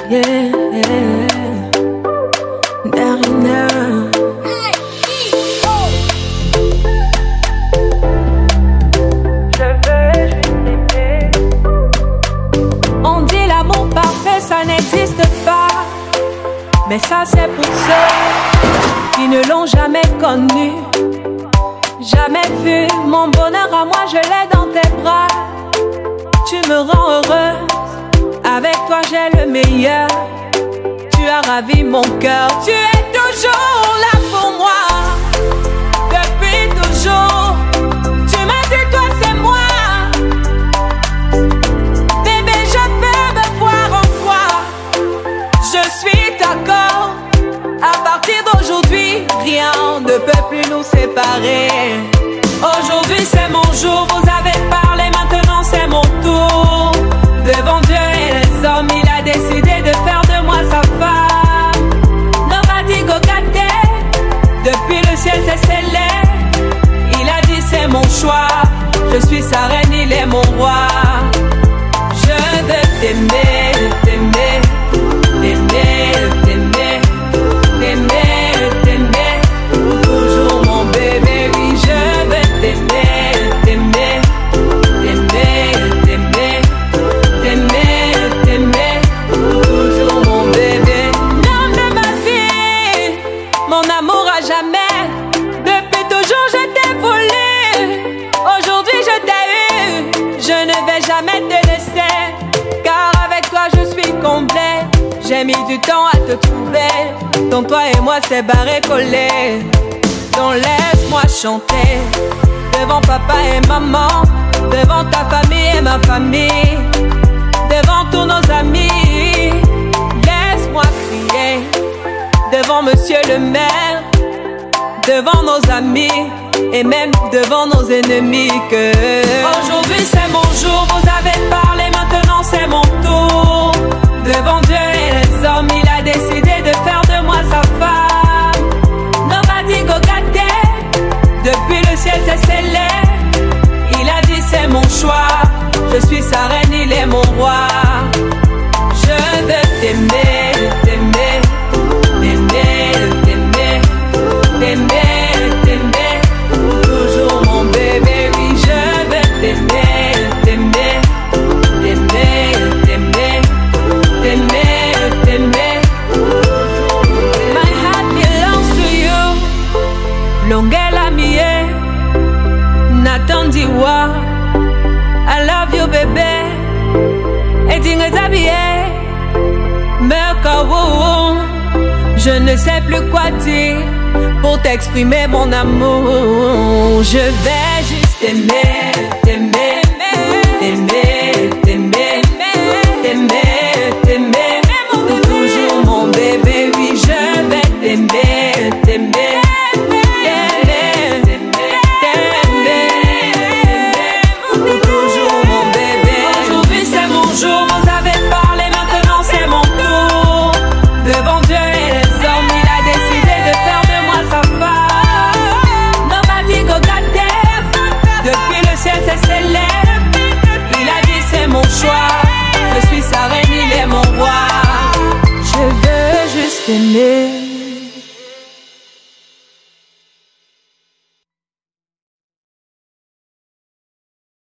Yeah, Darina. Je veux juste t'aimer. On dit l'amour parfait, ça n'existe pas. Mais ça c'est pour ceux qui ne l'ont jamais connu. Jamais vu mon bonheur à moi, je l'ai dans tes bras. Tu me rends heureuse, avec toi j'ai le meilleur. Tu as ravi mon cœur, tu es toujours là pour moi. Depuis toujours, tu m'as dit toi c'est moi. Bébé, je peux me voir en toi. Je suis d'accord, à partir d'aujourd'hui, rien ne peut plus nous séparer. Aujourd'hui c'est mon jour, vous avez parlé, maintenant c'est mon tour. Devant Dieu et les hommes, il a décidé de faire de moi sa femme. Nobody go get there. Depuis le ciel c'est scellé. Il a dit c'est mon choix. Je suis sa reine, il est mon roi. Je veux t'aimer, t'aimer, t'aimer, t'aimer, t'aimer, t'aimer. Pour toujours mon bébé, oui je veux t'aimer, t'aimer, t'aimer, t'aimer, t'aimer, t'aimer. Pour toujours mon bébé. L'homme de ma vie, mon amour à jamais. Depuis toujours je t'ai voulu. Aujourd'hui je t'ai eu. Je ne vais jamais te laisser, car avec toi je suis complet. J'ai mis du temps à te trouver. Ton toi et moi c'est barré collé. Donc laisse-moi chanter devant papa et maman, devant ta famille et ma famille, devant tous nos amis. Laisse-moi crier devant monsieur le maire, devant nos amis et même devant nos ennemis que aujourd'hui c'est mon jour, vous avez parlé, maintenant c'est mon tour. Devant Dieu et les hommes, il a décidé de faire de moi sa femme. Nobody go get there. Depuis le ciel c'est scellé. Il a dit c'est mon choix. Je suis sa reine, il est mon roi. Je veux t'aimer, t'aimer, t'aimer, t'aimer, t'aimer, t'aimer. Pour toujours mon bébé, oui je veux t'aimer, t'aimer, t'aimer, t'aimer, t'aimer, t'aimer. My heart belongs to you. Longela mie, Nathan Diwa. I love you bébé. Et Dingetabie, Merkawo. Je ne sais plus quoi dire pour t'exprimer mon amour. Je vais juste t'aimer.